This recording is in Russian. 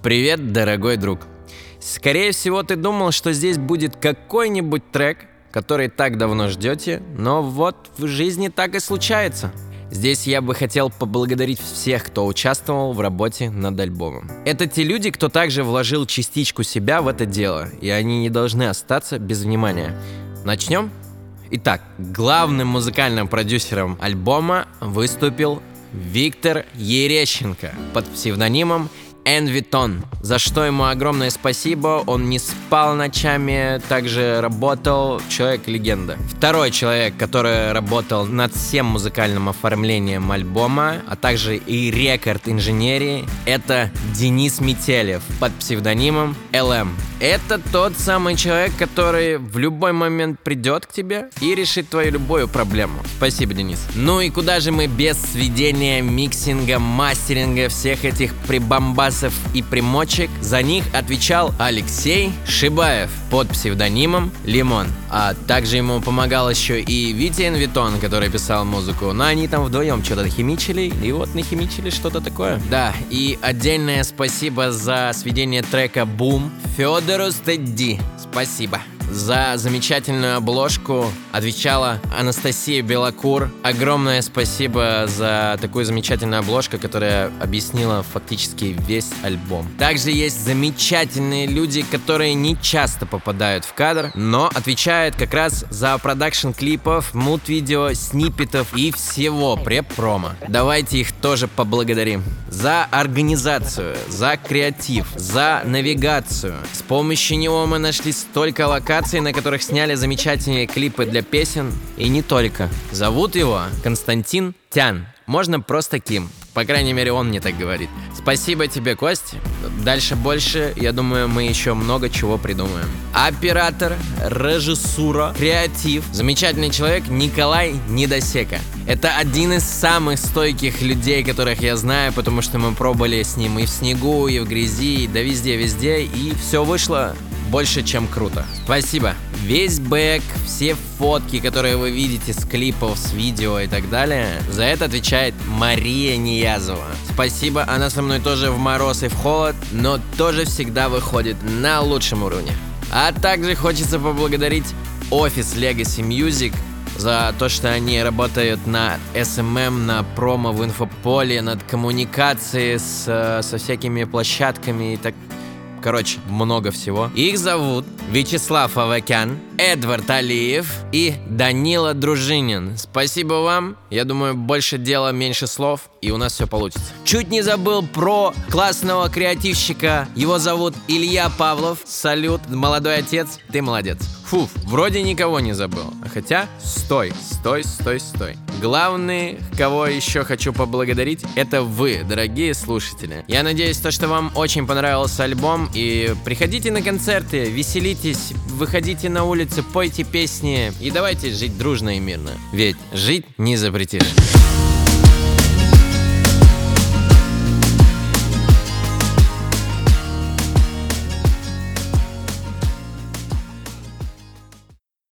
Привет, дорогой друг. Скорее всего, ты думал, что здесь будет какой-нибудь трек, который так давно ждете, но вот в жизни так и случается. Здесь я бы хотел поблагодарить всех, кто участвовал в работе над альбомом. Это те люди, кто также вложил частичку себя в это дело, и они не должны остаться без внимания. Начнем? Итак, главным музыкальным продюсером альбома выступил Виктор Ерещенко под псевдонимом Envyton, за что ему огромное спасибо. Он не спал ночами, также работал, человек-легенда. Второй человек, который работал над всем музыкальным оформлением альбома, а также и рекорд-инженерии, это Денис Метелев под псевдонимом LM. Это тот самый человек, который в любой момент придет к тебе и решит твою любую проблему. Спасибо, Денис. Ну и куда же мы без сведения, миксинга, мастеринга, всех этих прибамбасов и примочек? За них отвечал Алексей Шибаев под псевдонимом Лимон. А также ему помогал еще и Витя Envyton, который писал музыку. Но они там вдвоем что-то химичили, и вот нахимичили что-то такое. Да, и отдельное спасибо за сведение трека «Бум» Федору Стедди. Спасибо. За замечательную обложку отвечала Анастасия Белокур. Огромное спасибо за такую замечательную обложку, которая объяснила фактически весь альбом. Также есть замечательные люди, которые не часто попадают в кадр, но отвечают как раз за продакшн клипов, мульт-видео, сниппетов и всего преп-промо. Давайте их тоже поблагодарим. За организацию, за креатив, за навигацию. С помощью него мы нашли столько локаций, на которых сняли замечательные клипы для песен, и не только. Зовут его Константин Тян. Можно просто Ким. По крайней мере, он мне так говорит. Спасибо тебе, Кость. Дальше больше, я думаю, мы еще много чего придумаем. Оператор, режиссура, креатив. Замечательный человек Николай Недосека. Это один из самых стойких людей, которых я знаю, потому что мы пробовали с ним и в снегу, и в грязи, да везде, и все вышло больше, чем круто. Спасибо. Весь бэк, все фотки, которые вы видите с клипов, с видео и так далее, за это отвечает Мария Ниязова. Спасибо, она со мной тоже в мороз и в холод, но тоже всегда выходит на лучшем уровне. А также хочется поблагодарить офис Legacy Music за то, что они работают на SMM, на промо в инфополе, над коммуникацией со всякими площадками и так. Короче, много всего. Их зовут Вячеслав Авакян, Эдвард Алиев и Данила Дружинин. Спасибо вам. Я думаю, больше дела, меньше слов, и у нас все получится. Чуть не забыл про классного креативщика. Его зовут Илья Павлов. Салют, молодой отец, ты молодец. Фу, вроде никого не забыл. Хотя, стой. Главный, кого еще хочу поблагодарить, это вы, дорогие слушатели. Я надеюсь, что вам очень понравился альбом. И приходите на концерты, веселитесь, выходите на улицы, пойте песни. И давайте жить дружно и мирно. Ведь жить не запретишь.